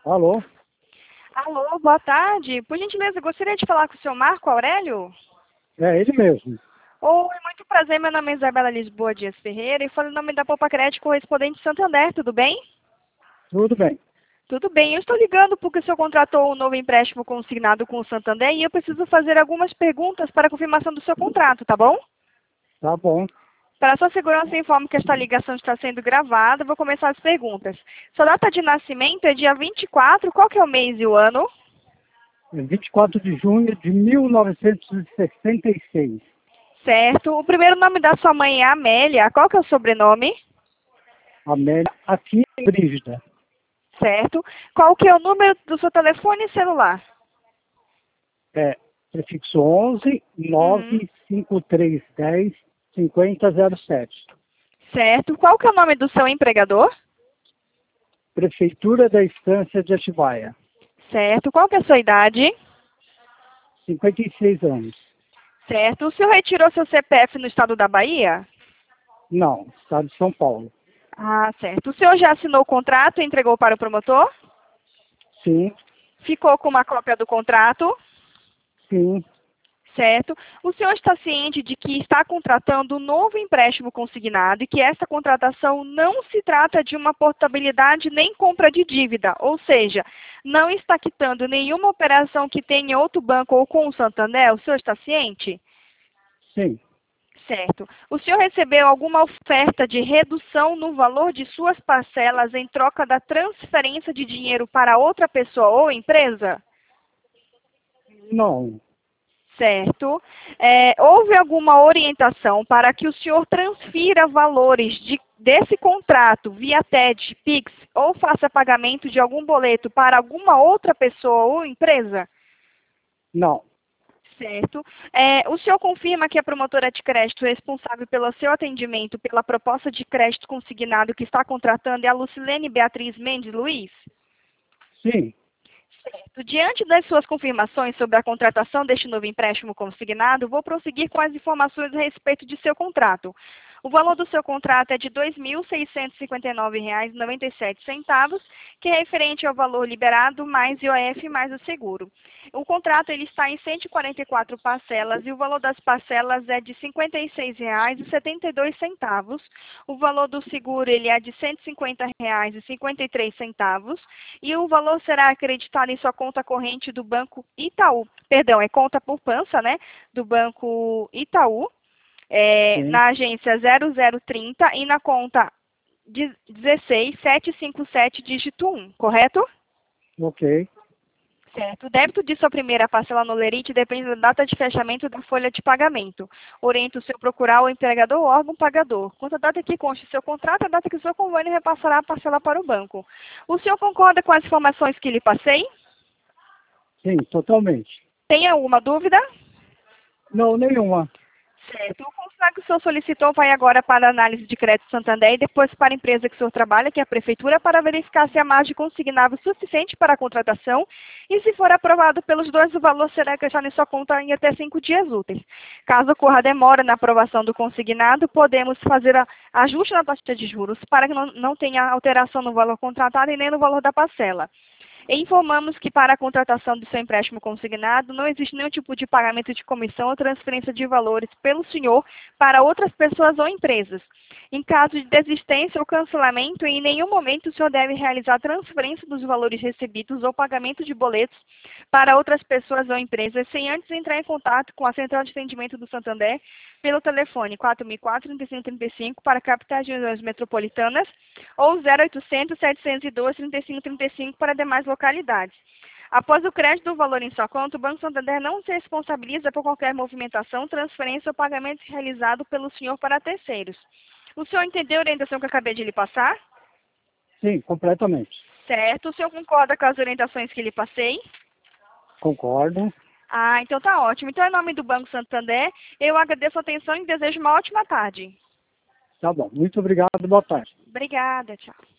Alô? Alô, boa tarde. Por gentileza, gostaria de falar com o senhor Marco Aurélio? É ele mesmo. Oi, muito prazer. Meu nome é Isabela Lisboa Dias Ferreira e falo em nome da Poupa Crédito correspondente Santander, tudo bem? Tudo bem. Tudo bem. Eu estou ligando porque o senhor contratou um novo empréstimo consignado com o Santander e eu preciso fazer algumas perguntas para a confirmação do seu contrato, tá bom? Tá bom. Para sua segurança, eu informo que esta ligação está sendo gravada. Vou começar as perguntas. Sua data de nascimento é dia 24. Qual que é o mês e o ano? É 24 de junho de 1966. Certo. O primeiro nome da sua mãe é Amélia. Qual que é o sobrenome? Amélia aqui em Brígida. Certo. Qual que é o número do seu telefone celular? É prefixo 11 Uhum. 95310 5007. Certo. Qual que é o nome do seu empregador? Prefeitura da Estância de Atibaia. Certo. Qual que é a sua idade? 56 anos. Certo. O senhor retirou seu CPF no estado da Bahia? Não, estado de São Paulo. Ah, certo. O senhor já assinou o contrato e entregou para o promotor? Sim, Ficou com uma cópia do contrato? sim. Certo. O senhor está ciente de que está contratando um novo empréstimo consignado e que essa contratação não se trata de uma portabilidade nem compra de dívida, ou seja, não está quitando nenhuma operação que tenha em outro banco ou com o Santander? O senhor está ciente? Sim. Certo. O senhor recebeu alguma oferta de redução no valor de suas parcelas em troca da transferência de dinheiro para outra pessoa ou empresa? Não. Certo. Houve alguma orientação para que o senhor transfira valores desse contrato via TED, Pix ou faça pagamento de algum boleto para alguma outra pessoa ou empresa? Não. Certo. O senhor confirma que a promotora de crédito responsável pelo seu atendimento pela proposta de crédito consignado que está contratando é a Lucilene Beatriz Mendes Luiz? Sim. Certo. Diante das suas confirmações sobre a contratação deste novo empréstimo consignado, vou prosseguir com as informações a respeito de seu contrato. O valor do seu contrato é de R$ 2.659,97, que é referente ao valor liberado mais IOF mais o seguro. O contrato ele está em 144 parcelas e o valor das parcelas é de R$ 56,72. O valor do seguro ele é de R$ 150,53 e o valor será acreditado em sua conta corrente do Banco Itaú. Perdão, é conta poupança, né? Do Banco Itaú, Sim. na agência 0030 e na conta 16757, dígito 1, correto? Ok. Certo. O débito de sua primeira parcela no Lerite depende da data de fechamento da folha de pagamento. Orienta o seu procurar o empregador ou órgão pagador. Quanto à data que conste seu contrato, a data que o seu convênio repassará a parcela para o banco. O senhor concorda com as informações que lhe passei? Sim, totalmente. Tem alguma dúvida? Não, nenhuma. Certo. O contrato que o senhor solicitou vai agora para a análise de crédito Santander e depois para a empresa que o senhor trabalha, que é a prefeitura, para verificar se a margem consignável é suficiente para a contratação e, se for aprovado pelos dois, o valor será acrescido em sua conta em até 5 dias úteis. Caso ocorra demora na aprovação do consignado, podemos fazer ajuste na taxa de juros para que não tenha alteração no valor contratado e nem no valor da parcela. E informamos que para a contratação do seu empréstimo consignado não existe nenhum tipo de pagamento de comissão ou transferência de valores pelo senhor para outras pessoas ou empresas. Em caso de desistência ou cancelamento, em nenhum momento o senhor deve realizar transferência dos valores recebidos ou pagamento de boletos para outras pessoas ou empresas sem antes entrar em contato com a Central de Atendimento do Santander pelo telefone 4004-3535 para capitais e regiões metropolitanas ou 0800-702-3535 para demais localidades. Após o crédito do valor em sua conta, o Banco Santander não se responsabiliza por qualquer movimentação, transferência ou pagamento realizado pelo senhor para terceiros. O senhor entendeu a orientação que eu acabei de lhe passar? Sim, completamente. Certo. O senhor concorda com as orientações que lhe passei? Concordo. Ah, então tá ótimo. Então, em nome do Banco Santander, eu agradeço a atenção e desejo uma ótima tarde. Tá bom. Muito obrigado. Boa tarde. Obrigada, tchau.